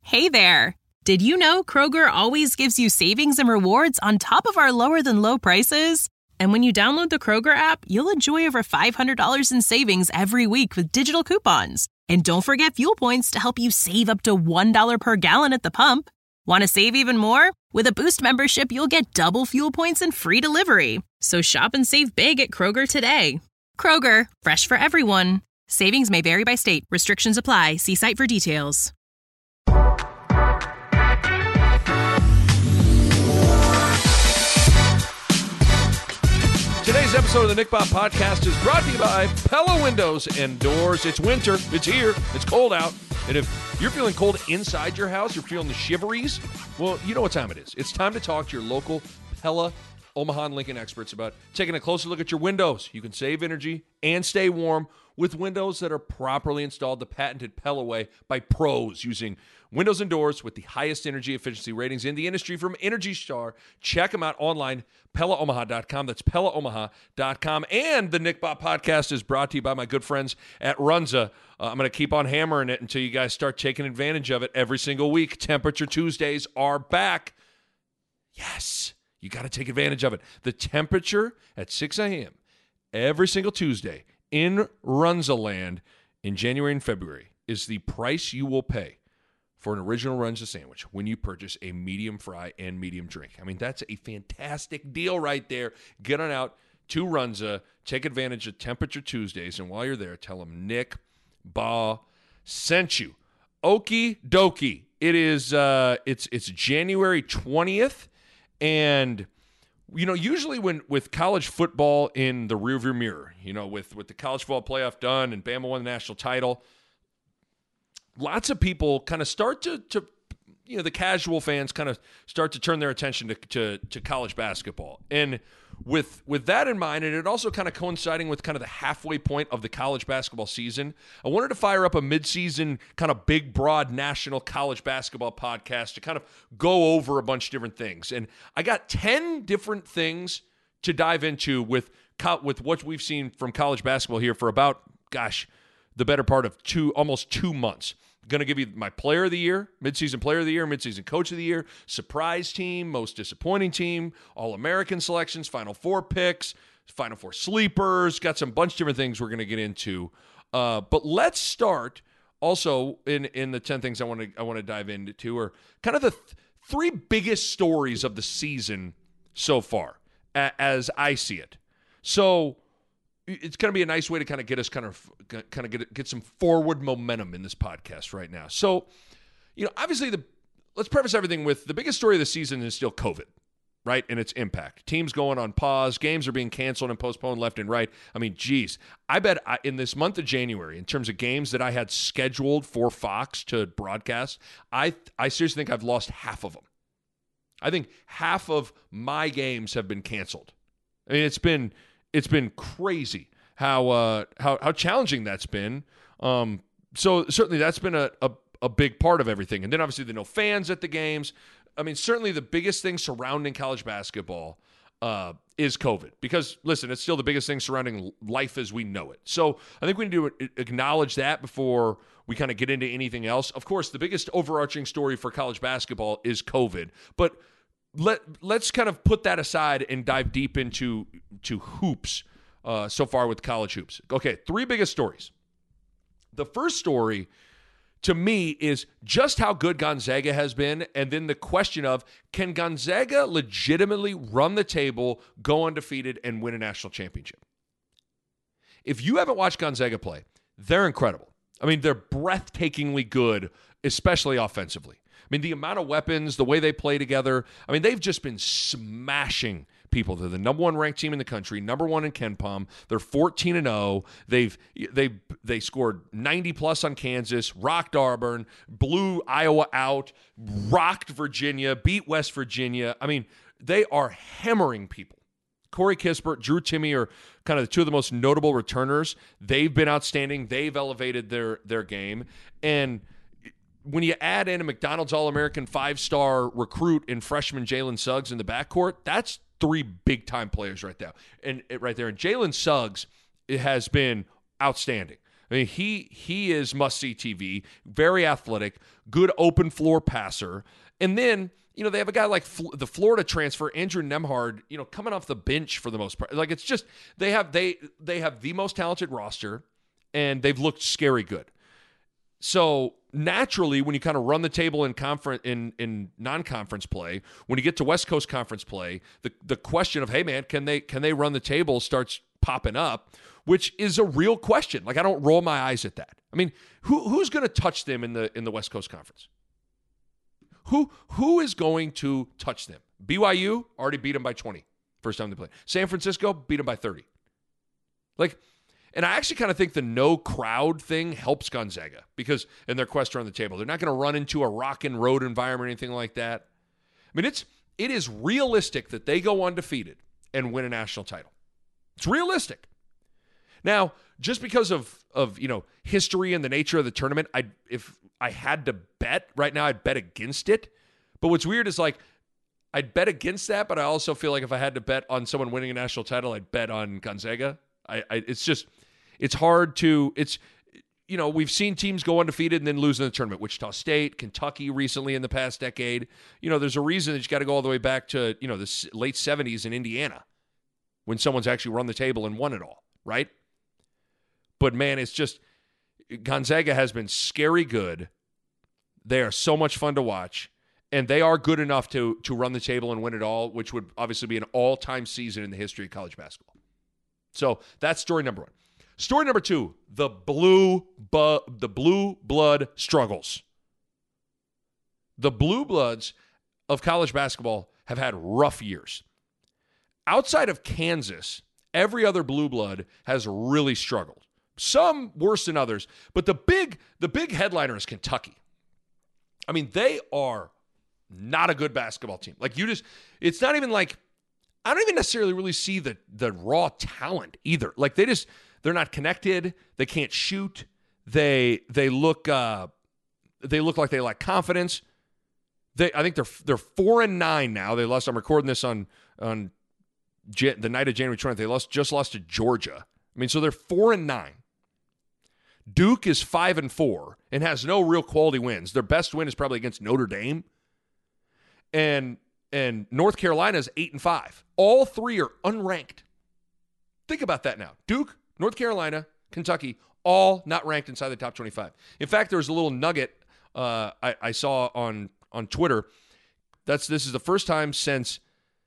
Hey there! Did you know Kroger always gives you savings and rewards on top of our lower-than-low prices? And when you download the Kroger app, you'll enjoy over $500 in savings every week with digital coupons. And don't forget fuel points to help you save up to $1 per gallon at the pump. Want to save even more? With a Boost membership, you'll get double fuel points and free delivery. So shop and save big at Kroger today. Kroger, fresh for everyone. Savings may vary by state. Restrictions apply. See site for details. Today's episode of the Nick Bob Podcast is brought to you by Pella Windows and Doors. It's winter. It's here. It's cold out. And if you're feeling cold inside your house, you're feeling the shiveries, well, you know what time it is. It's time to talk to your local Pella Omaha and Lincoln experts about taking a closer look at your windows. You can save energy and stay warm with windows that are properly installed the patented Pella way by pros using windows and doors with the highest energy efficiency ratings in the industry from Energy Star. Check them out online, PellaOmaha.com. That's PellaOmaha.com. And the Nick Bob Podcast is brought to you by my good friends at Runza. I'm going to keep on hammering it until you guys start taking advantage of it every single week. Temperature Tuesdays are back. Yes, you got to take advantage of it. The temperature at 6 a.m. every single Tuesday in Runza-land in January and February is the price you will pay for an original Runza sandwich when you purchase a medium fry and medium drink. I mean, that's a fantastic deal right there. Get on out to Runza, take advantage of Temperature Tuesdays, and while you're there, tell them Nick Baugh sent you. Okie dokie. It is it's January 20th, and you know, usually when with college football in the rearview mirror, you know, with the college football playoff done and Bama won the national title, lots of people kind of start to you know, the casual fans kind of start to turn their attention to college basketball. And with that in mind, and it also kind of coinciding with kind of the halfway point of the college basketball season, I wanted to fire up a midseason kind of big, broad national college basketball podcast to kind of go over a bunch of different things. And I got 10 different things to dive into with what we've seen from college basketball here for about, the better part of almost 2 months. Going to give you my player of the year, midseason player of the year, midseason coach of the year, surprise team, most disappointing team, All-American selections, Final Four picks, Final Four sleepers, got some bunch of different things we're going to get into. But let's start also in the 10 things I want to dive into are kind of the three biggest stories of the season so far as I see it. So it's going to be a nice way to kind of get us get some forward momentum in this podcast right now. So, you know, obviously let's preface everything with the biggest story of the season is still COVID, right? And its impact. Teams going on pause, games are being canceled and postponed left and right. I mean, geez, I bet in this month of January, in terms of games that I had scheduled for Fox to broadcast, I seriously think I've lost half of them. I think half of my games have been canceled. I mean, it's been crazy how challenging that's been. So certainly that's been a big part of everything. And then obviously the no fans at the games. I mean, certainly the biggest thing surrounding college basketball is COVID. Because, listen, it's still the biggest thing surrounding life as we know it. So I think we need to acknowledge that before we kind of get into anything else. Of course, the biggest overarching story for college basketball is COVID. But let's kind of put that aside and dive deep into hoops so far with college hoops. Okay, three biggest stories. The first story to me is just how good Gonzaga has been, and then the question of, can Gonzaga legitimately run the table, go undefeated, and win a national championship? If you haven't watched Gonzaga play, they're incredible. I mean, they're breathtakingly good, especially offensively. I mean, the amount of weapons, the way they play together, I mean, they've just been smashing people. They're the number one ranked team in the country, number one in KenPom. They're 14-0. They scored 90 plus on Kansas, rocked Auburn, blew Iowa out, rocked Virginia, beat West Virginia. I mean, they are hammering people. Corey Kispert, Drew Timme are kind of the two of the most notable returners. They've been outstanding. They've elevated their game. And when you add in a McDonald's All-American 5-star recruit in freshman Jalen Suggs in the backcourt, that's three big-time players right there. And Jalen Suggs has been outstanding. I mean, he is must-see TV, very athletic, good open floor passer. And then, they have a guy like the Florida transfer, Andrew Nembhard, coming off the bench for the most part. Like, it's just, they have the most talented roster, and they've looked scary good. So naturally, when you kind of run the table in non-conference play, when you get to West Coast Conference play, the question of, hey man, can they run the table starts popping up, which is a real question. Like, I don't roll my eyes at that. I mean, who's going to touch them in the West Coast Conference? Who is going to touch them? BYU already beat them by 20 first time they played. San Francisco beat them by 30. And I actually kind of think the no crowd thing helps Gonzaga because in their quest around the table, they're not going to run into a rock and road environment or anything like that. I mean, it is realistic that they go undefeated and win a national title. It's realistic. Now, just because of history and the nature of the tournament, if I had to bet right now, I'd bet against it. But what's weird is I'd bet against that, but I also feel like if I had to bet on someone winning a national title, I'd bet on Gonzaga. It's hard to, we've seen teams go undefeated and then lose in the tournament. Wichita State, Kentucky recently in the past decade. There's a reason that you got to go all the way back to, the late 70s in Indiana when someone's actually run the table and won it all, right? But man, it's just, Gonzaga has been scary good. They are so much fun to watch. And they are good enough to run the table and win it all, which would obviously be an all-time season in the history of college basketball. So that's story number one. Story number two, the blue blood struggles. The blue bloods of college basketball have had rough years. Outside of Kansas, every other blue blood has really struggled. Some worse than others, but the big headliner is Kentucky. I mean, they are not a good basketball team. It's not even like, I don't even necessarily really see the raw talent either. Like, they're not connected. They can't shoot. They look like they lack confidence. I think they're 4-9 now. They lost. I'm recording this on the night of January 20th. They just lost to Georgia. I mean, so they're 4-9. Duke is 5-4 and has no real quality wins. Their best win is probably against Notre Dame. And North Carolina is 8-5. All three are unranked. Think about that now. Duke, North Carolina, Kentucky, all not ranked inside the top 25. In fact, there was a little nugget I saw on Twitter. This is the first time since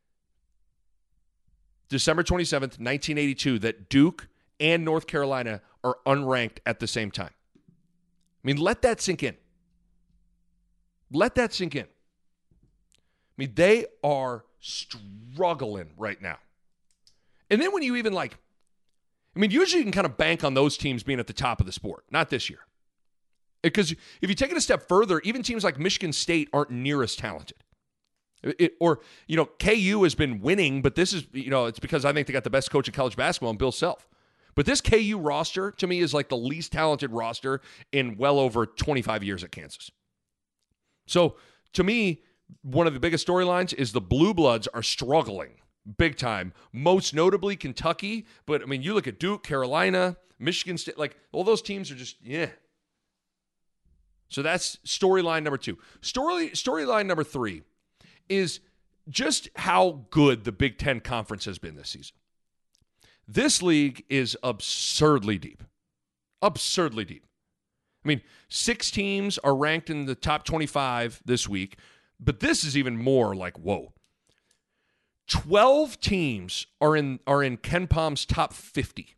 December 27th, 1982, that Duke and North Carolina are unranked at the same time. I mean, let that sink in. Let that sink in. I mean, they are struggling right now. And then when you even usually you can kind of bank on those teams being at the top of the sport. Not this year. Because if you take it a step further, even teams like Michigan State aren't near as talented. KU has been winning, but this is, it's because I think they got the best coach in college basketball in Bill Self. But this KU roster, to me, is like the least talented roster in well over 25 years at Kansas. So, to me, one of the biggest storylines is the Blue Bloods are struggling big time, most notably Kentucky. But, I mean, you look at Duke, Carolina, Michigan State, all those teams are just, yeah. So that's storyline number two. Storyline number three is just how good the Big Ten Conference has been this season. This league is absurdly deep. Absurdly deep. I mean, 6 teams are ranked in the top 25 this week, but this is even more like, whoa. 12 teams are in KenPom's top 50.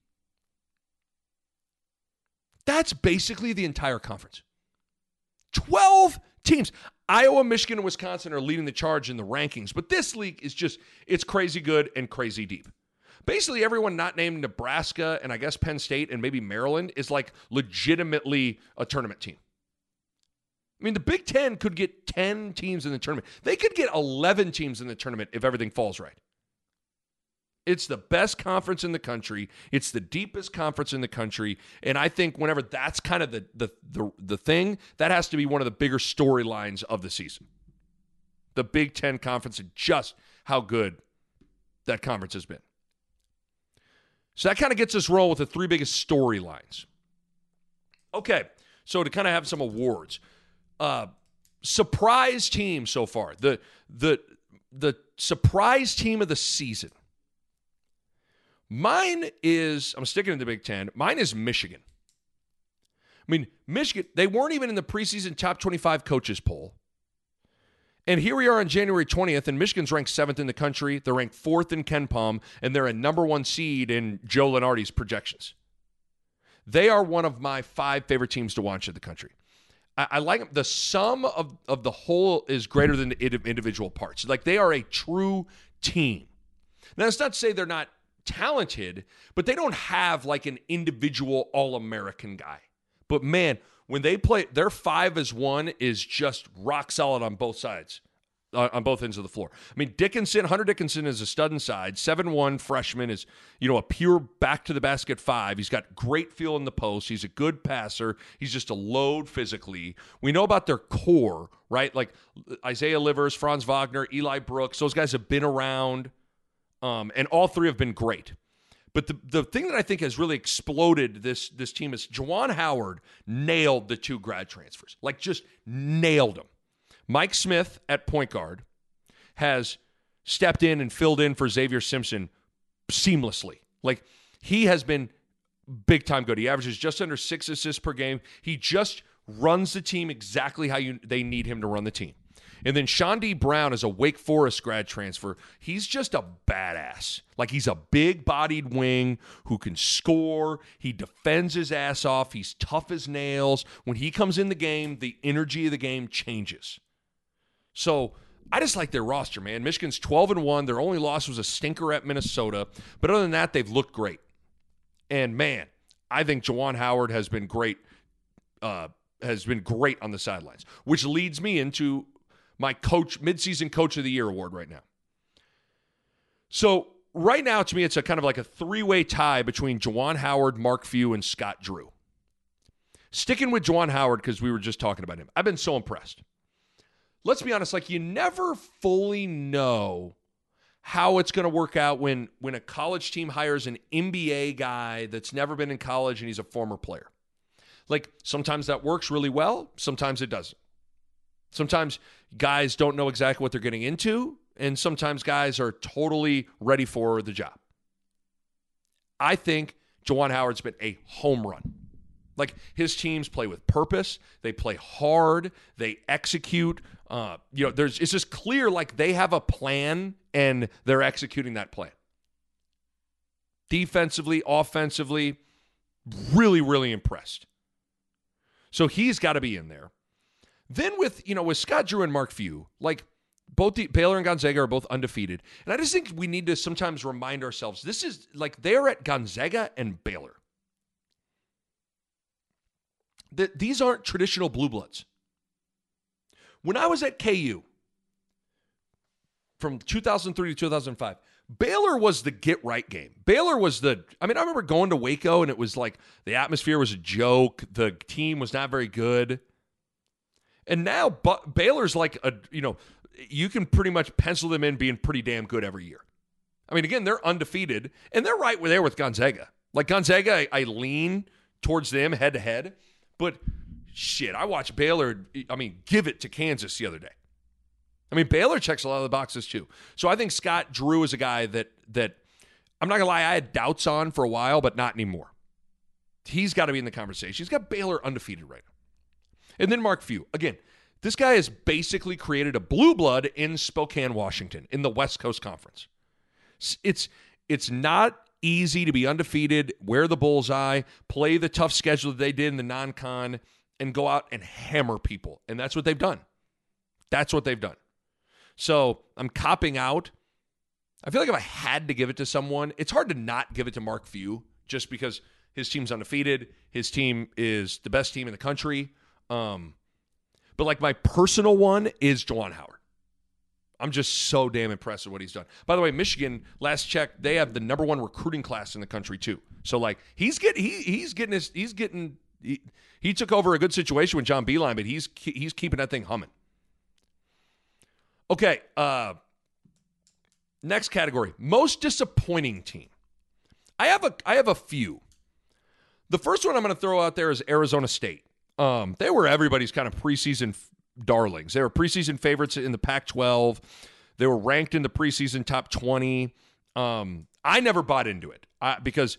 That's basically the entire conference. 12 teams. Iowa, Michigan, and Wisconsin are leading the charge in the rankings, but this league is just, it's crazy good and crazy deep. Basically, everyone not named Nebraska and I guess Penn State and maybe Maryland is legitimately a tournament team. I mean, the Big Ten could get 10 teams in the tournament. They could get 11 teams in the tournament if everything falls right. It's the best conference in the country. It's the deepest conference in the country. And I think whenever that's kind of the thing, that has to be one of the bigger storylines of the season. The Big Ten Conference and just how good that conference has been. So that kind of gets us rolling with the 3 biggest storylines. Okay, so to kind of have some awards, surprise team so far. The surprise team of the season. Mine is, I'm sticking in the Big Ten. Mine is Michigan. I mean, Michigan, they weren't even in the preseason top 25 coaches poll. And here we are on January 20th, and Michigan's ranked 7th in the country. They're ranked 4th in KenPom, and they're a number 1 seed in Joe Lunardi's projections. They are one of my 5 favorite teams to watch in the country. I like them. The sum of the whole is greater than the individual parts. Like, they are a true team. Now, that's not to say they're not talented, but they don't have like an individual All-American guy. But man, when they play, their 5-as-1 is just rock solid on both sides, on both ends of the floor. I mean, Hunter Dickinson is a stud inside. 7'1" freshman is, a pure back to the basket 5. He's got great feel in the post. He's a good passer. He's just a load physically. We know about their core, right? Like Isaiah Livers, Franz Wagner, Eli Brooks. Those guys have been around, and all 3 have been great. But the thing that I think has really exploded this team is Juwan Howard nailed the 2 grad transfers. Like, just nailed them. Mike Smith at point guard has stepped in and filled in for Xavier Simpson seamlessly. Like, he has been big-time good. He averages just under 6 assists per game. He just runs the team exactly how they need him to run the team. And then Shawnee Brown is a Wake Forest grad transfer. He's just a badass. Like, he's a big-bodied wing who can score. He defends his ass off. He's tough as nails. When he comes in the game, the energy of the game changes. So I just like their roster, man. Michigan's 12-1. Their only loss was a stinker at Minnesota. But other than that, they've looked great. And, man, I think Juwan Howard has been great on the sidelines, which leads me into my midseason coach of the year award right now. So right now, to me, it's a kind of like a 3-way tie between Juwan Howard, Mark Few, and Scott Drew. Sticking with Juwan Howard because we were just talking about him. I've been so impressed. Let's be honest, like, you never fully know how it's going to work out when a college team hires an NBA guy that's never been in college and he's a former player. Like, sometimes that works really well, sometimes it doesn't. Sometimes guys don't know exactly what they're getting into, and sometimes guys are totally ready for the job. I think Juwan Howard's been a home run. Like, his teams play with purpose. They play hard. They execute. It's just clear, like, they have a plan, and they're executing that plan. Defensively, offensively, really, really impressed. So he's got to be in there. Then with Scott Drew and Mark Few, like, both Baylor and Gonzaga are both undefeated. And I just think we need to sometimes remind ourselves, this is like they're at Gonzaga and Baylor. These aren't traditional blue bloods. When I was at KU from 2003 to 2005, Baylor was the get-right game. Baylor was I remember going to Waco, and it was like the atmosphere was a joke. The team was not very good. And now Baylor's like you can pretty much pencil them in being pretty damn good every year. I mean, again, they're undefeated, and they're right there with Gonzaga. Like, Gonzaga, I lean towards them head-to-head. But, shit, I watched Baylor, give it to Kansas the other day. Baylor checks a lot of the boxes, too. So I think Scott Drew is a guy that I'm not going to lie, I had doubts on for a while, but not anymore. He's got to be in the conversation. He's got Baylor undefeated right now. And then Mark Few. Again, this guy has basically created a blue blood in Spokane, Washington, in the West Coast Conference. It's not easy to be undefeated, wear the bullseye, play the tough schedule that they did in the non-con, and go out and hammer people. And that's what they've done. So I'm copping out. I feel like if I had to give it to someone, it's hard to not give it to Mark Few just because his team's undefeated. His team is the best team in the country. But like, my personal one is Juwan Howard. I'm just so damn impressed with what he's done. By the way, Michigan, last check, they have the number 1 recruiting class in the country too. So like, he took over a good situation with John Beilein, but he's keeping that thing humming. Okay, next category, most disappointing team. I have a few. The first one I'm going to throw out there is Arizona State. They were everybody's kind of preseason darlings. They were preseason favorites in the Pac-12. They were ranked in the preseason top 20. I never bought into it because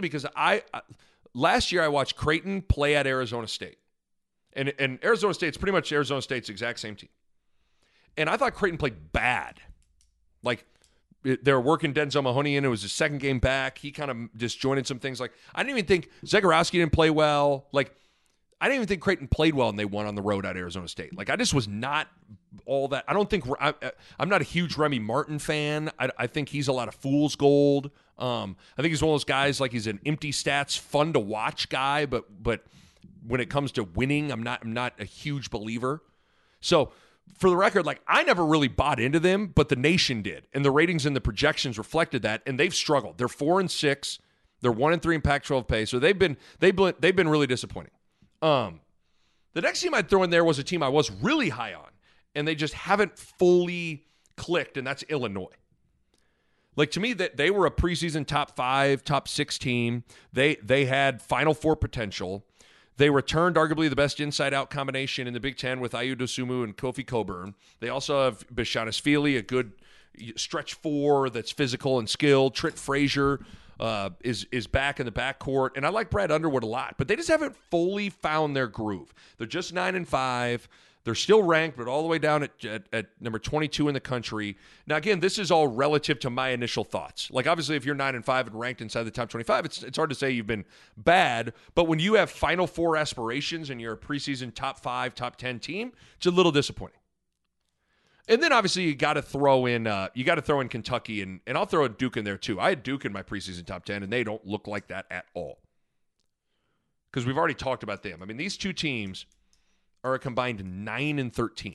last year I watched Creighton play at Arizona State. And Arizona State's pretty much Arizona State's exact same team. And I thought Creighton played bad. Like, they were working Denzel Mahoney in. It was his second game back. He kind of disjointed some things. Like, I didn't even think Zagorowski didn't play well. Like, I didn't even think Creighton played well, and they won on the road at Arizona State. Like, I just was not all that. I don't think I'm not a huge Remy Martin fan. I think he's a lot of fool's gold. I think he's one of those guys, like, he's an empty stats, fun to watch guy, but when it comes to winning, I'm not a huge believer. So, for the record, like, I never really bought into them, but the nation did, and the ratings and the projections reflected that, and they've struggled. They're 4-6, they're 1-3 in Pac-12 pay, so they've been really disappointing. The next team I'd throw in there was a team I was really high on, and they just haven't fully clicked, and that's Illinois. Like, to me, that they were a preseason top 5, top 6 team. They had Final Four potential. They returned arguably the best inside-out combination in the Big Ten with Ayu Dosunmu and Kofi Cockburn. They also have Bishanis Feely, a good stretch 4 that's physical and skilled. Trent Frazier is back in the backcourt. And I like Brad Underwood a lot, but they just haven't fully found their groove. They're just 9-5. They're still ranked, but all the way down at number 22 in the country. Now, again, this is all relative to my initial thoughts. Like, obviously, if you're 9-5 and ranked inside the top 25, it's hard to say you've been bad. But when you have Final Four aspirations and you're a preseason top 5, top 10 team, it's a little disappointing. And then, obviously, you got to throw in Kentucky, and I'll throw a Duke in there too. I had Duke in my preseason top 10, and they don't look like that at all. Because we've already talked about them. I mean, these two teams are a combined 9-13.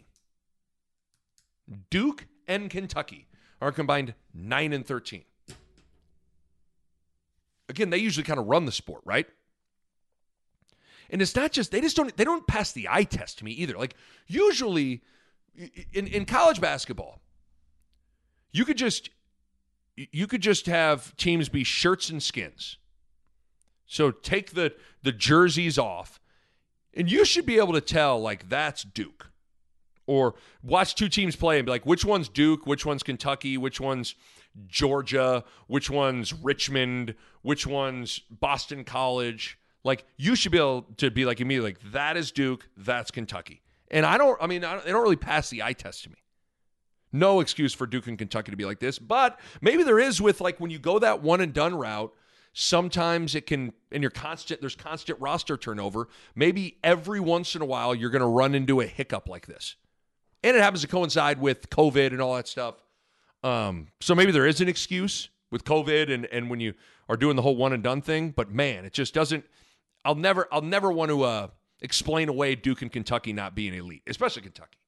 Duke and Kentucky are a combined 9-13. Again, they usually kind of run the sport, right? And it's not just they don't pass the eye test to me either. Like, usually in college basketball, you could just have teams be shirts and skins. So take the jerseys off. And you should be able to tell, like, that's Duke. Or watch two teams play and be like, which one's Duke, which one's Kentucky, which one's Georgia, which one's Richmond, which one's Boston College. Like, you should be able to be like immediately, like, that is Duke, that's Kentucky. And they don't really pass the eye test to me. No excuse for Duke and Kentucky to be like this. But maybe there is with, like, when you go that one and done route, sometimes it can, and there's constant roster turnover. Maybe every once in a while you're going to run into a hiccup like this. And it happens to coincide with COVID and all that stuff. So maybe there is an excuse with COVID and when you are doing the whole one and done thing. But man, it just doesn't, I'll never want to explain away Duke and Kentucky not being elite, especially Kentucky.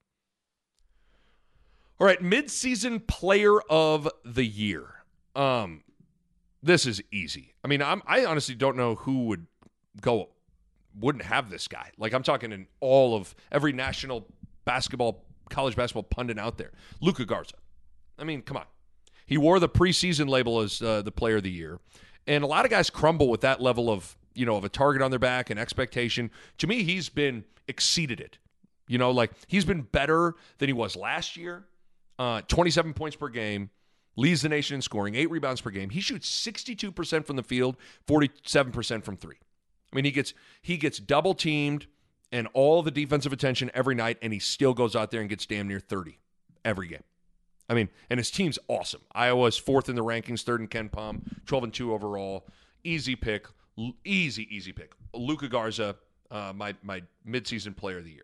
All right, midseason player of the year. This is easy. I mean, I honestly don't know who wouldn't have this guy. Like, I'm talking in all of every national college basketball pundit out there. Luka Garza. I mean, come on. He wore the preseason label as the player of the year. And a lot of guys crumble with that level of a target on their back and expectation. To me, he's exceeded it. Like, he's been better than he was last year. 27 points per game. Leads the nation in scoring, 8 rebounds per game. He shoots 62% from the field, 47% from 3. I mean, he gets double teamed and all the defensive attention every night, and he still goes out there and gets damn near 30 every game. I mean, and his team's awesome. Iowa's 4th in the rankings, 3rd in KenPom, 12-2 overall. Easy pick, easy pick. Luka Garza, my midseason player of the year.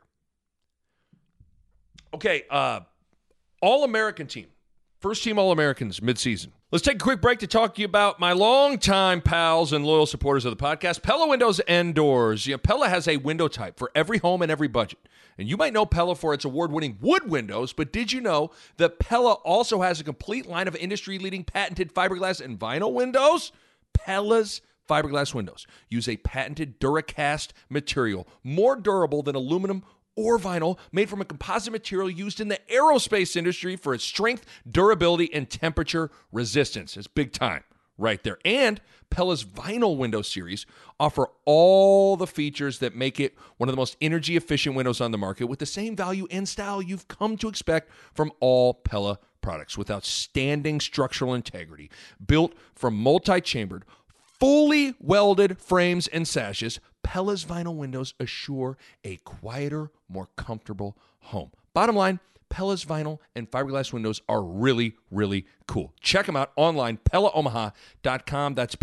Okay, All-American team. First team All-Americans midseason. Let's take a quick break to talk to you about my longtime pals and loyal supporters of the podcast, Pella Windows and Doors. Pella has a window type for every home and every budget. And you might know Pella for its award-winning wood windows, but did you know that Pella also has a complete line of industry-leading patented fiberglass and vinyl windows? Pella's fiberglass windows use a patented Duracast material, more durable than aluminum or vinyl, made from a composite material used in the aerospace industry for its strength, durability, and temperature resistance. It's big time, right there. And Pella's vinyl window series offer all the features that make it one of the most energy efficient windows on the market with the same value and style you've come to expect from all Pella products with outstanding structural integrity. Built from multi-chambered, fully welded frames and sashes, Pella's vinyl windows assure a quieter, more comfortable home. Bottom line, Pella's vinyl and fiberglass windows are really, really cool. Check them out online, PellaOmaha.com. That's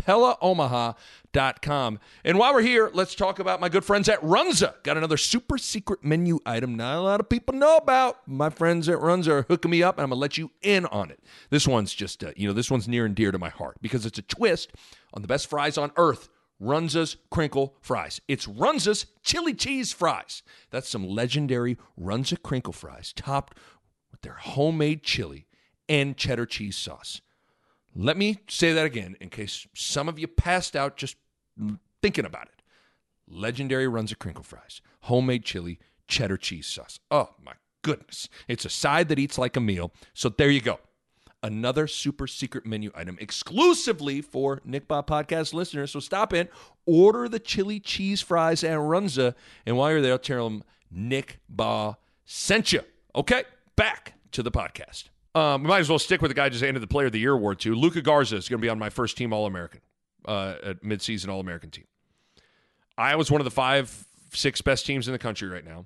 PellaOmaha.com. And while we're here, let's talk about my good friends at Runza. Got another super secret menu item not a lot of people know about. My friends at Runza are hooking me up, and I'm going to let you in on it. This one's just, this one's near and dear to my heart because it's a twist on the best fries on earth. Runza's Crinkle Fries. It's Runza's chili cheese fries. That's some legendary Runza Crinkle Fries topped with their homemade chili and cheddar cheese sauce. Let me say that again in case some of you passed out just thinking about it. Legendary Runza Crinkle Fries. Homemade chili, cheddar cheese sauce. Oh, my goodness. It's a side that eats like a meal. So there you go. Another super secret menu item exclusively for Nick Bahe Podcast listeners. So stop in, order the chili cheese fries at Runza, and while you're there, tell them Nick Bahe sent you. Okay, back to the podcast. We might as well stick with the guy just handed the Player of the Year award to. Luka Garza is going to be on my first team All-American, midseason All-American team. Iowa's one of the 5-6 best teams in the country right now.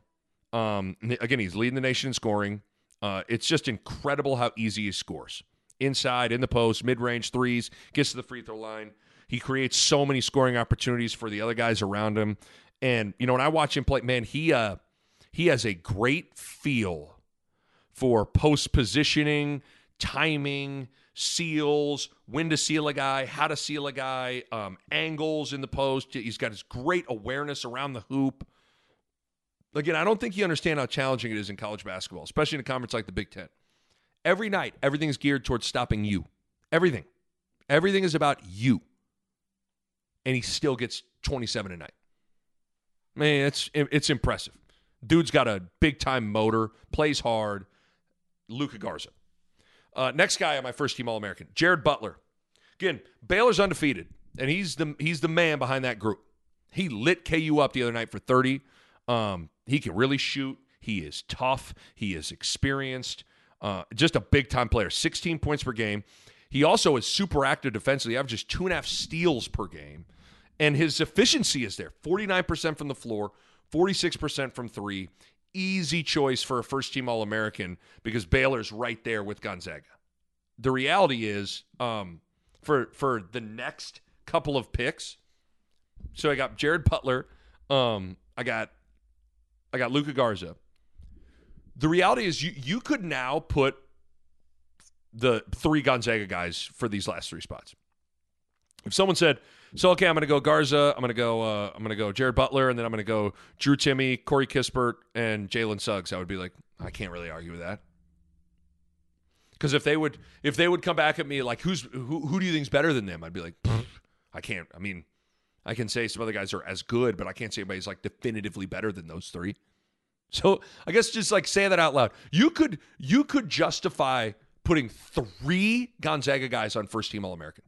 Again, he's leading the nation in scoring. It's just incredible how easy he scores. Inside, in the post, mid-range threes, gets to the free throw line. He creates so many scoring opportunities for the other guys around him. And, when I watch him play, man, he has a great feel for post positioning, timing, seals, when to seal a guy, how to seal a guy, angles in the post. He's got his great awareness around the hoop. Again, I don't think you understand how challenging it is in college basketball, especially in a conference like the Big Ten. Every night, everything's geared towards stopping you. Everything. Everything is about you. And he still gets 27 a night. Man, it's impressive. Dude's got a big-time motor, plays hard. Luka Garza. Next guy on my first team All-American, Jared Butler. Again, Baylor's undefeated, and he's the man behind that group. He lit KU up the other night for 30. He can really shoot. He is tough. He is experienced. Just a big-time player. 16 points per game. He also is super active defensively. He averages 2.5 steals per game. And his efficiency is there. 49% from the floor, 46% from three. Easy choice for a first-team All-American because Baylor's right there with Gonzaga. The reality is, for the next couple of picks, so I got Jared Butler. I got Luka Garza. The reality is you could now put the 3 Gonzaga guys for these last 3 spots. If someone said, so okay, I'm going to go Garza, I'm going to go Jared Butler, and then I'm going to go Drew Timme, Corey Kispert, and Jalen Suggs, I would be like, I can't really argue with that. Because if they would come back at me like, who do you think's better than them? I'd be like, I can't. I mean, I can say some other guys are as good, but I can't say anybody's like definitively better than those 3. So I guess just like say that out loud. You could justify putting 3 Gonzaga guys on first team All-American.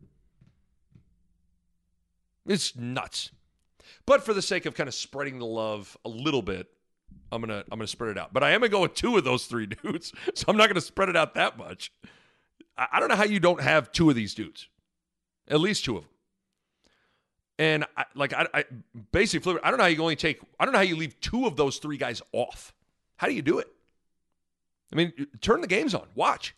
It's nuts. But for the sake of kind of spreading the love a little bit, I'm gonna spread it out. But I am gonna go with 2 of those 3 dudes, so I'm not gonna spread it out that much. I don't know how you don't have 2 of these dudes, at least 2 of them. And I basically flip it. I don't know how you leave 2 of those 3 guys off. How do you do it? I mean, turn the games on. Watch.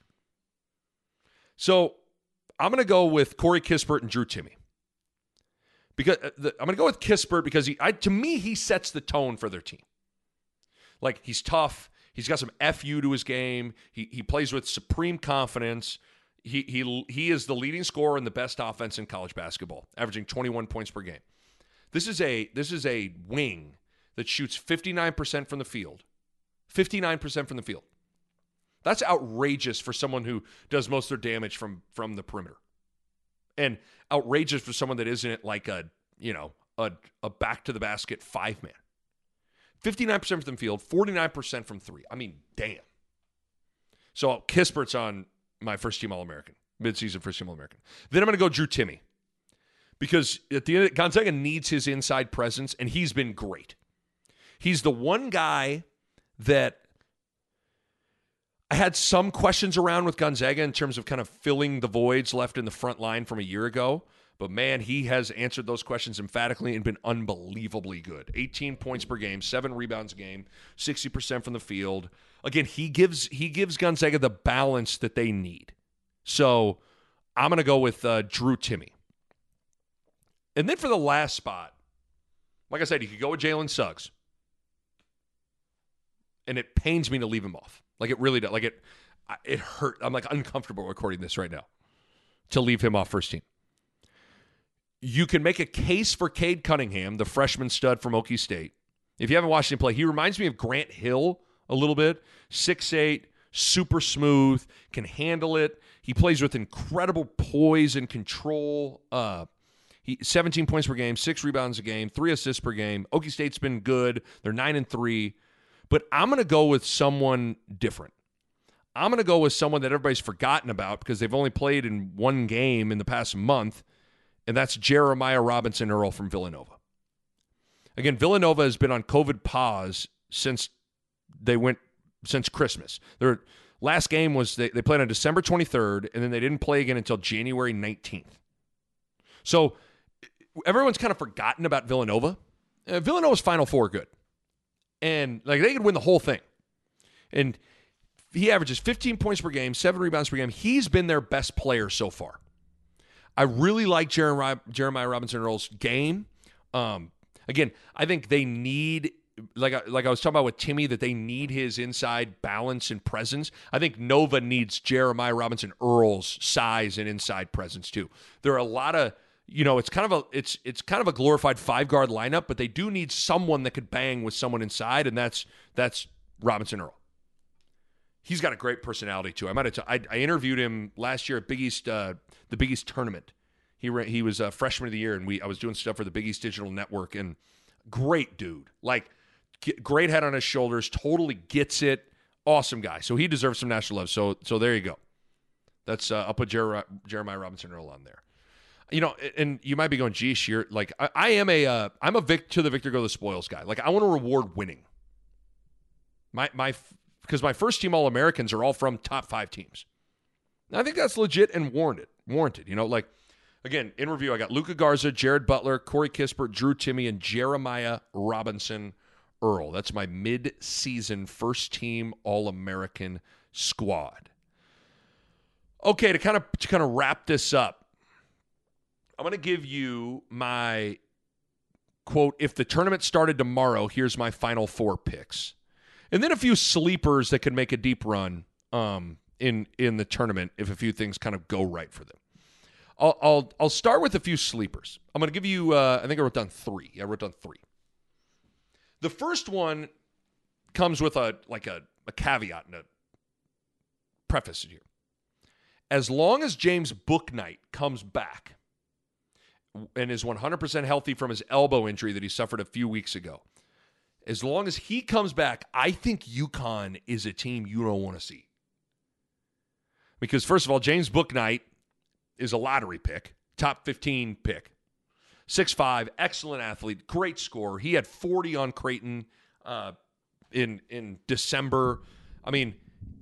So I'm going to go with Corey Kispert and Drew Timme. Because I'm going to go with Kispert because to me, he sets the tone for their team. Like, he's tough. He's got some FU to his game. He plays with supreme confidence. He is the leading scorer in the best offense in college basketball, averaging 21 points per game. This is a wing that shoots 59% from the field. 59% from the field. That's outrageous for someone who does most of their damage from the perimeter. And outrageous for someone that isn't like a back to the basket 5-man. 59% from the field, 49% from 3. I mean, damn. So Kispert's on my first team All-American. Midseason first team All-American. Then I'm going to go Drew Timme. Because at the end, Gonzaga needs his inside presence, and he's been great. He's the one guy that I had some questions around with Gonzaga in terms of kind of filling the voids left in the front line from a year ago. But, man, he has answered those questions emphatically and been unbelievably good. 18 points per game, 7 rebounds a game, 60% from the field. Again, he gives Gonzaga the balance that they need. So I'm going to go with Drew Timme. And then for the last spot, like I said, you could go with Jalen Suggs. And it pains me to leave him off. Like, it really does. Like, it hurt. I'm, like, uncomfortable recording this right now to leave him off first team. You can make a case for Cade Cunningham, the freshman stud from Okie State. If you haven't watched him play, he reminds me of Grant Hill a little bit. 6'8", super smooth, can handle it. He plays with incredible poise and control. 17 points per game, 6 rebounds a game, 3 assists per game. Okie State's been good. They're 9-3. But I'm going to go with someone different. I'm going to go with someone that everybody's forgotten about because they've only played in one game in the past month, and that's Jeremiah Robinson Earl from Villanova. Again, Villanova has been on COVID pause since Christmas. Their last game was they played on December 23rd, and then they didn't play again until January 19th. So everyone's kind of forgotten about Villanova. Villanova's Final Four good. And like they could win the whole thing. And he averages 15 points per game, 7 rebounds per game. He's been their best player so far. I really like Jeremiah Robinson Earl's game. Again, I think they need, like I was talking about with Timme, that they need his inside balance and presence. I think Nova needs Jeremiah Robinson Earl's size and inside presence too. There are a lot of, it's kind of a glorified 5-guard lineup, but they do need someone that could bang with someone inside, and that's Robinson Earl. He's got a great personality too. I interviewed him last year at Big East, the Big East tournament. He was a freshman of the year, and I was doing stuff for the Big East Digital Network, and great dude, like great head on his shoulders, totally gets it, awesome guy. So he deserves some national love. So there you go. That's I'll put Jeremiah Robinson Earl on there. And you might be going, geez, you're like, I'm a to the victor go the spoils guy. Like, I want to reward winning. Because my first team All-Americans are all from top 5 teams. And I think that's legit and warranted. Again, in review, I got Luka Garza, Jared Butler, Corey Kispert, Drew Timme, and Jeremiah Robinson Earl. That's my mid-season first team All-American squad. Okay, to kind of wrap this up, I'm going to give you my, quote, if the tournament started tomorrow, here's my final 4 picks. And then a few sleepers that could make a deep run in the tournament if a few things kind of go right for them. I'll start with a few sleepers. I'm going to give you, I think I wrote down 3. I wrote down 3. The first one comes with a caveat and a preface here. As long as James Bouknight comes back and is 100% healthy from his elbow injury that he suffered a few weeks ago, as long as he comes back, I think UConn is a team you don't want to see. Because, first of all, James Bouknight is a lottery pick, top 15 pick. 6'5", excellent athlete, great scorer. He had 40 on Creighton in December. I mean,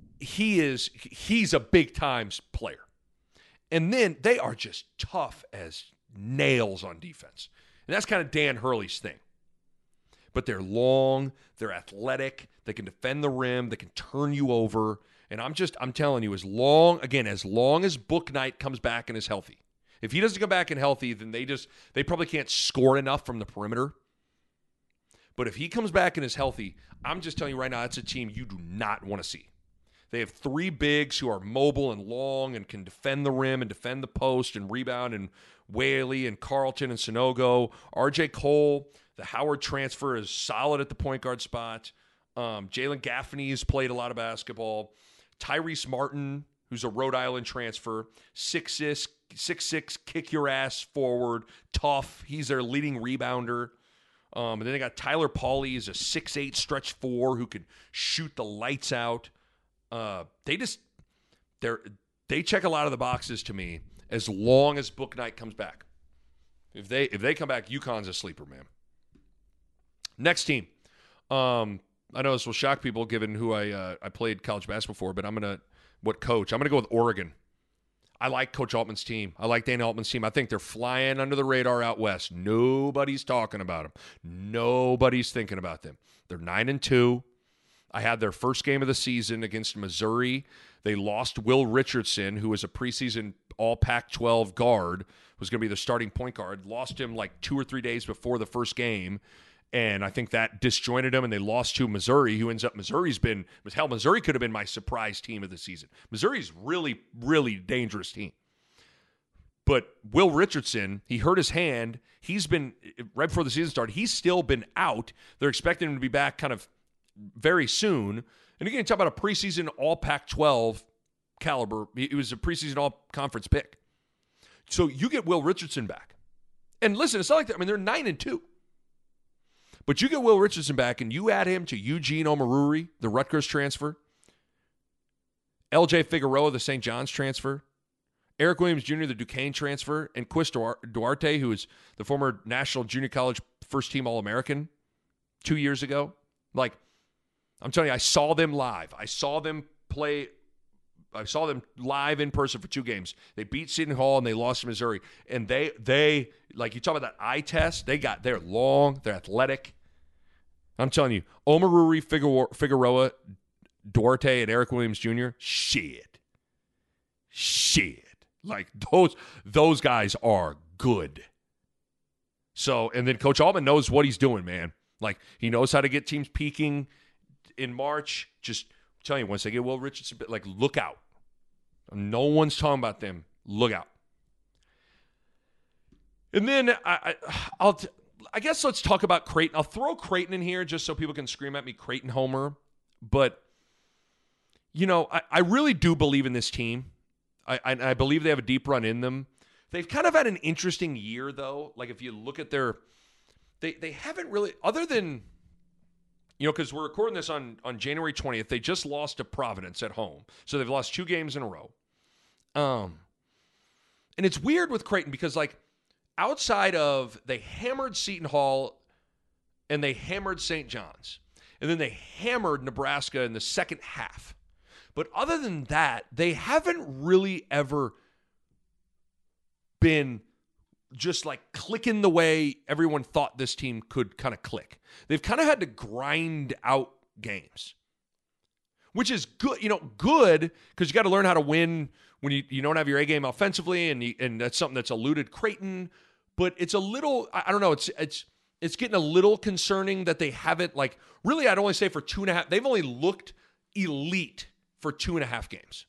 he's a big-time player. And then they are just tough as nails on defense. And that's kind of Dan Hurley's thing. But they're long, they're athletic, they can defend the rim, they can turn you over. And I'm telling you, as long as Bouknight comes back and is healthy. If he doesn't come back and healthy, then they probably can't score enough from the perimeter. But if he comes back and is healthy, I'm just telling you right now, it's a team you do not want to see. They have 3 bigs who are mobile and long and can defend the rim and defend the post and rebound, and Whaley and Carlton and Sanogo. RJ Cole, the Howard transfer, is solid at the point guard spot. Jalen Gaffney has played a lot of basketball. Tyrese Martin, who's a Rhode Island transfer, 6'6", kick-your-ass forward, tough. He's their leading rebounder. And then they got Tyler Pauly, is a 6'8", stretch 4 who could shoot the lights out. They're They check a lot of the boxes to me as long as Bouknight comes back. If they come back, UConn's a sleeper, man. Next team. I know this will shock people given who I played college basketball for, but I'm going to go with Oregon. I like Coach Altman's team. I like Dana Altman's team. I think they're flying under the radar out west. Nobody's talking about them. Nobody's thinking about them. They're 9-2. I had their first game of the season against Missouri. They lost Will Richardson, who was a preseason all Pac-12 guard, was going to be the starting point guard. Lost him like 2 or 3 days before the first game. And I think that disjointed them, and they lost to Missouri, who ends up Missouri could have been my surprise team of the season. Missouri's really, really dangerous team. But Will Richardson, he hurt his hand. He's been, right before the season started, he's still been out. They're expecting him to be back kind of very soon. And again, talk about a preseason all Pac-12 caliber. It was a preseason all conference pick. So you get Will Richardson back. And listen, it's not like that. I mean, they're 9-2. But you get Will Richardson back, and you add him to Eugene Omoruyi, the Rutgers transfer, L.J. Figueroa, the St. John's transfer, Eric Williams Jr., the Duquesne transfer, and Quis Duarte, who is the former National Junior College first-team All-American 2 years ago. Like, I'm telling you, I saw them live. I saw them live in person for 2 games. They beat Seton Hall and they lost to Missouri. And they like you talk about that eye test, they're long, they're athletic. I'm telling you, Omoruyi, Figueroa, Duarte, and Eric Williams Jr., shit. Like those guys are good. So, and then Coach Altman knows what he's doing, man. Like, he knows how to get teams peaking in March. Just I'm telling you, once they get Will Richardson, like, look out. No one's talking about them. Look out. And then I guess let's talk about Creighton. I'll throw Creighton in here just so people can scream at me, Creighton homer. But, you know, I really do believe in this team. I believe they have a deep run in them. They've kind of had an interesting year, though. Like, if you look at they haven't really, other than, you know, because we're recording this on January 20th, they just lost to Providence at home. So they've lost 2 games in a row. And it's weird with Creighton because, like, outside of they hammered Seton Hall and they hammered St. John's, and then they hammered Nebraska in the second half. But other than that, they haven't really ever been just like clicking the way everyone thought this team could kind of click. They've kind of had to grind out games, which is good, good because you got to learn how to win when you don't have your A game offensively, and that's something that's eluded Creighton. But it's a little, I don't know, it's getting a little concerning that they haven't, like, really, I'd only say for 2.5, they've only looked elite for 2.5 games.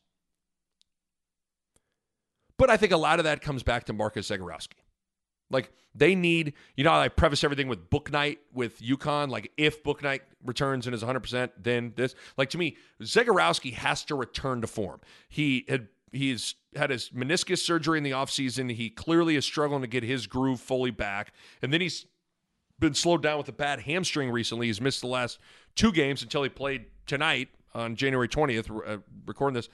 But I think a lot of that comes back to Marcus Zegarowski. Like, they need, I preface everything with Bouknight with UConn. Like, if Bouknight returns and is 100%, then this. Like, to me, Zegarowski has to return to form. He's had his meniscus surgery in the offseason. He clearly is struggling to get his groove fully back. And then he's been slowed down with a bad hamstring recently. He's missed the last 2 games until he played tonight on January 20th, recording this.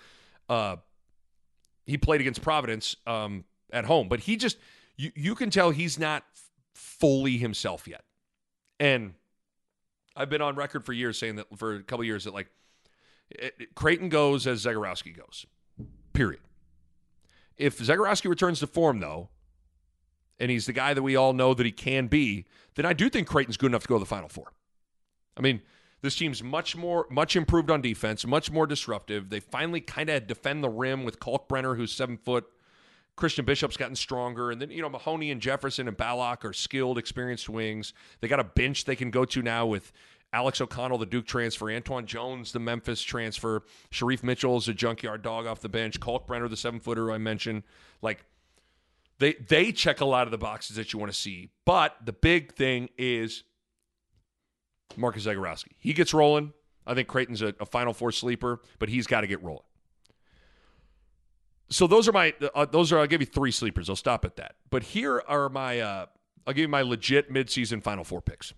He played against Providence at home. But he just... You can tell he's not fully himself yet. And I've been on record for years saying that, for a couple of years, that, like, Creighton goes as Zegarowski goes. Period. If Zegarowski returns to form, though, and he's the guy that we all know that he can be, then I do think Creighton's good enough to go to the Final Four. I mean, this team's much improved on defense, much more disruptive. They finally kind of defend the rim with Kalkbrenner, who's 7 foot. Christian Bishop's gotten stronger. And then, Mahoney and Jefferson and Ballock are skilled, experienced wings. They got a bench they can go to now with Alex O'Connell, the Duke transfer, Antoine Jones, the Memphis transfer, Sharif Mitchell's a junkyard dog off the bench, Kalkbrenner, the 7-footer I mentioned. Like, they check a lot of the boxes that you want to see. But the big thing is Marcus Zegarowski. He gets rolling. I think Creighton's a Final Four sleeper, but he's got to get rolling. So those are I'll give you 3 sleepers. I'll stop at that. But here are my, I'll give you my legit midseason Final Four picks.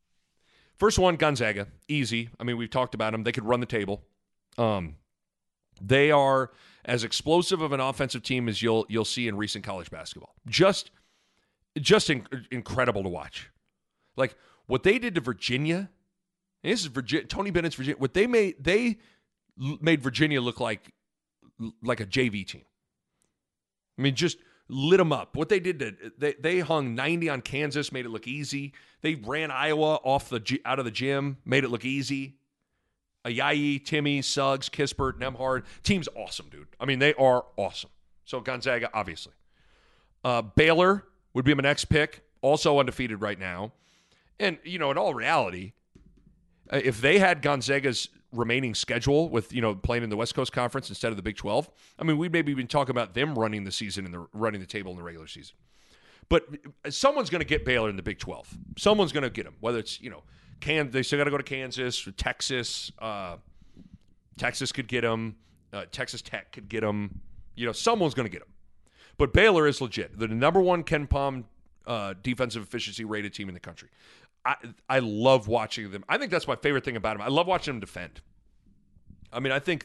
First one, Gonzaga. Easy. I mean, we've talked about them. They could run the table. They are as explosive of an offensive team as you'll see in recent college basketball. Just incredible to watch. Like what they did to Virginia. And this is Tony Bennett's Virginia. What they made Virginia look like a JV team. I mean, just lit them up. What they did they hung 90 on Kansas, made it look easy. They ran Iowa out of the gym, made it look easy. Ayayi, Timmy, Suggs, Kispert, Nembhard. Team's awesome, dude. I mean, they are awesome. So Gonzaga, obviously. Baylor would be my next pick, also undefeated right now. And, in all reality, if they had Gonzaga's remaining schedule with, playing in the West Coast Conference instead of the Big 12, I mean, we'd maybe been talking about them running the season and running the table in the regular season. But someone's going to get Baylor in the Big 12. Someone's going to get them, whether it's, they still got to go to Kansas, Texas. Texas could get them. Texas Tech could get them. Someone's going to get them. But Baylor is legit. They're the number one Ken Pom defensive efficiency rated team in the country. I love watching them. I think that's my favorite thing about them. I love watching them defend. I mean, I think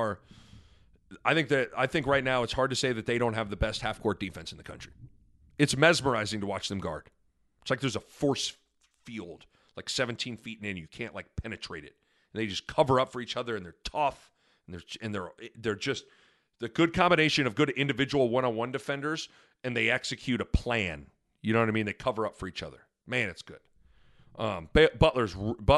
right now it's hard to say that they don't have the best half-court defense in the country. It's mesmerizing to watch them guard. It's like there's a force field, like 17 feet in, you can't penetrate it. And they just cover up for each other, and they're tough, and they're just the good combination of good individual one-on-one defenders, and they execute a plan. You know what I mean? They cover up for each other. Man, it's good. Baylor's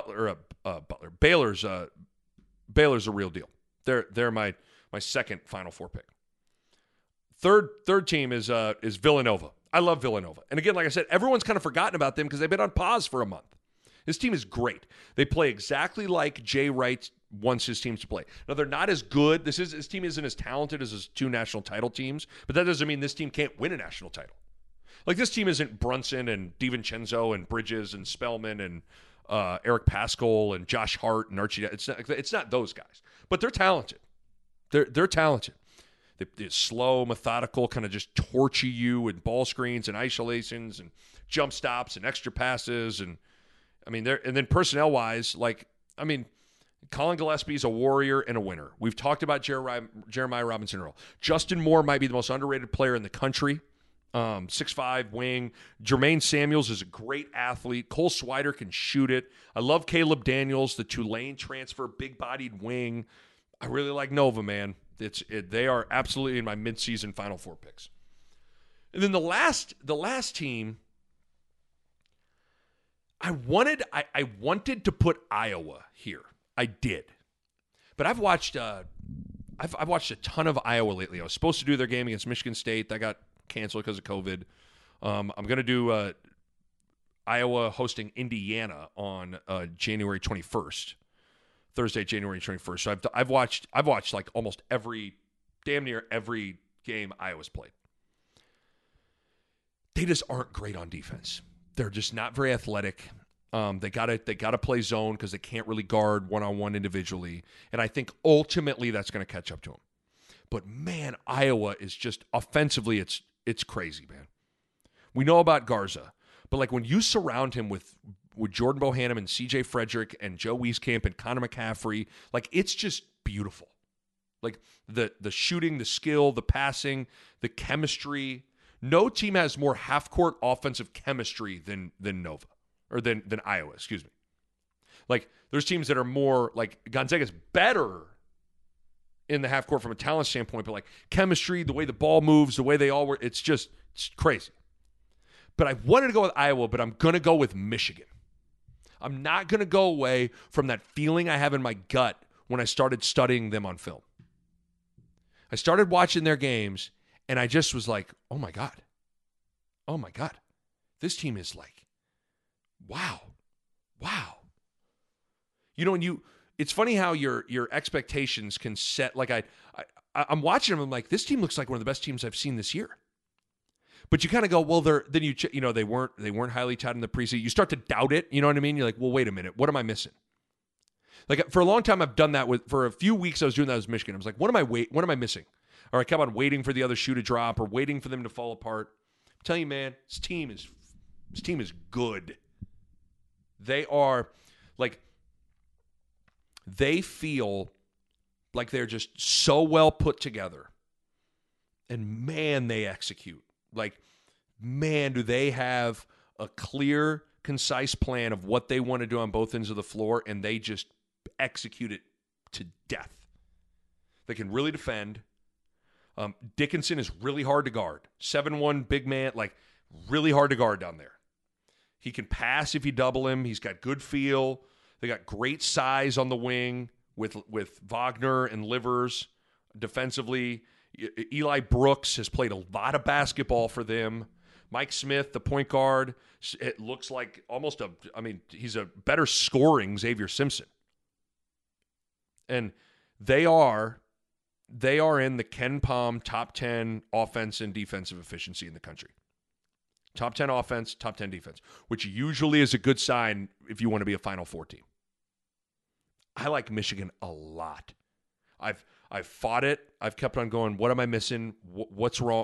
a real deal. They're my second Final Four pick. Third team is Villanova. I love Villanova. And again, like I said, everyone's kind of forgotten about them because they've been on pause for a month. This team is great. They play exactly like Jay Wright wants his teams to play. Now, they're not as good. This team isn't as talented as his two national title teams, but that doesn't mean this team can't win a national title. Like, this team isn't Brunson and DiVincenzo and Bridges and Spellman and Eric Paschal and Josh Hart and Archie. It's not those guys. But they're talented. They're talented. They're slow, methodical, kind of just torture you with ball screens and isolations and jump stops and extra passes. And, then personnel-wise, Colin Gillespie's a warrior and a winner. We've talked about Jeremiah Robinson-Earl. Justin Moore might be the most underrated player in the country. 6'5", wing. Jermaine Samuels is a great athlete. Cole Swider can shoot it. I love Caleb Daniels, the Tulane transfer, big-bodied wing. I really like Nova, man. They are absolutely in my midseason Final Four picks. And then the last team, I wanted to put Iowa here. I did, but I've watched a ton of Iowa lately. I was supposed to do their game against Michigan State. That got canceled because of COVID. I'm going to do Iowa hosting Indiana on January 21st. Thursday, January 21st. So I've watched like almost damn near every game Iowa's played. They just aren't great on defense. They're just not very athletic. They gotta play zone because they can't really guard one-on-one individually. And I think ultimately that's going to catch up to them. But man, Iowa is just offensively, it's crazy, man. We know about Garza, but when you surround him with Jordan Bohannon and C.J. Frederick and Joe Wieskamp and Connor McCaffrey, it's just beautiful. The shooting, the skill, the passing, the chemistry. No team has more half-court offensive chemistry than Nova, or than Iowa, excuse me. There's teams that are more, Gonzaga's better in the half-court from a talent standpoint, but chemistry, the way the ball moves, the way they all work, it's crazy. But I wanted to go with Iowa, but I'm going to go with Michigan. I'm not going to go away from that feeling I have in my gut when I started studying them on film. I started watching their games, and I just was like, oh my God. This team is wow. It's funny how your expectations can set, I'm watching them, I'm like, this team looks like one of the best teams I've seen this year. But you kind of go, well, they weren't highly touted in the preseason. You start to doubt it. You know what I mean? You're like, well, wait a minute. What am I missing? For a long time, I've done that for a few weeks. I was doing that with Michigan. I was like, what am I missing? Or I kept on waiting for the other shoe to drop or waiting for them to fall apart. I'm telling you, man, this team is good. They are they feel Like they're just so well put together. And man, they execute. Like, man, do they have a clear, concise plan of what they want to do on both ends of the floor, and they just execute it to death. They can really defend. Dickinson is really hard to guard. 7'1", big man, like really hard to guard down there. He can pass if you double him. He's got good feel. They got great size on the wing with Wagner and Livers defensively. Eli Brooks has played a lot of basketball for them. Mike Smith, the point guard, it looks like he's a better scoring Xavier Simpson. And they are in the Ken Pom top 10 offense and defensive efficiency in the country. Top 10 offense, top 10 defense, which usually is a good sign if you want to be a Final Four team. I like Michigan a lot. I've fought it. I've kept on going, what am I missing? What's wrong?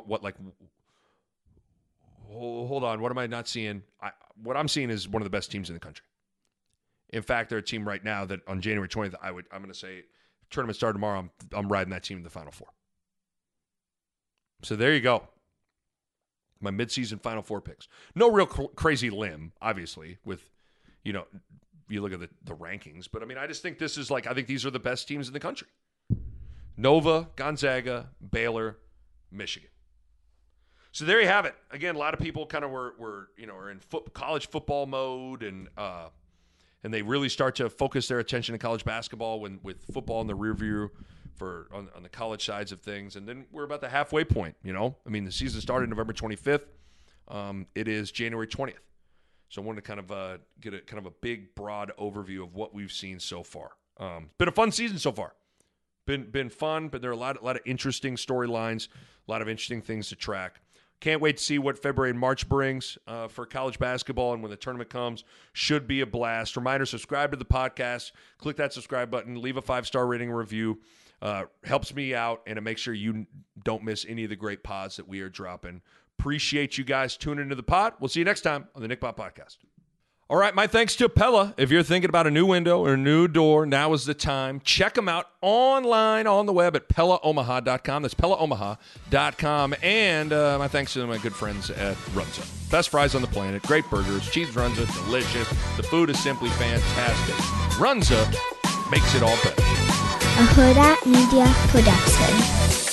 Hold on. What am I not seeing? What I'm seeing is one of the best teams in the country. In fact, they're a team right now that on January 20th, I'm going to say, tournament start tomorrow, I'm riding that team to the Final Four. So there you go. My midseason Final Four picks. No real crazy limb, obviously, with, you look at the rankings. But, I just think this is I think these are the best teams in the country. Nova, Gonzaga, Baylor, Michigan. So there you have it. Again, a lot of people kind of are in college football mode, and they really start to focus their attention to college basketball with football in the rear view on the college sides of things. And then we're about the halfway point, the season started November 25th. It is January 20th. So I wanted to kind of get a big, broad overview of what we've seen so far. Been a fun season so far. Been fun, but there are a lot of interesting storylines, a lot of interesting things to track. Can't wait to see what February and March brings for college basketball, and when the tournament comes, should be a blast. Reminder, subscribe to the podcast. Click that subscribe button. Leave a 5-star rating and review. Helps me out, and it makes sure you don't miss any of the great pods that we are dropping. Appreciate you guys tuning into the pod. We'll see you next time on the Nick Bob Podcast. All right, my thanks to Pella. If you're thinking about a new window or a new door, now is the time. Check them out online on the web at PellaOmaha.com. That's PellaOmaha.com. And my thanks to my good friends at Runza. Best fries on the planet, great burgers, cheese Runza, delicious. The food is simply fantastic. Runza makes it all better. A Huda Media Production.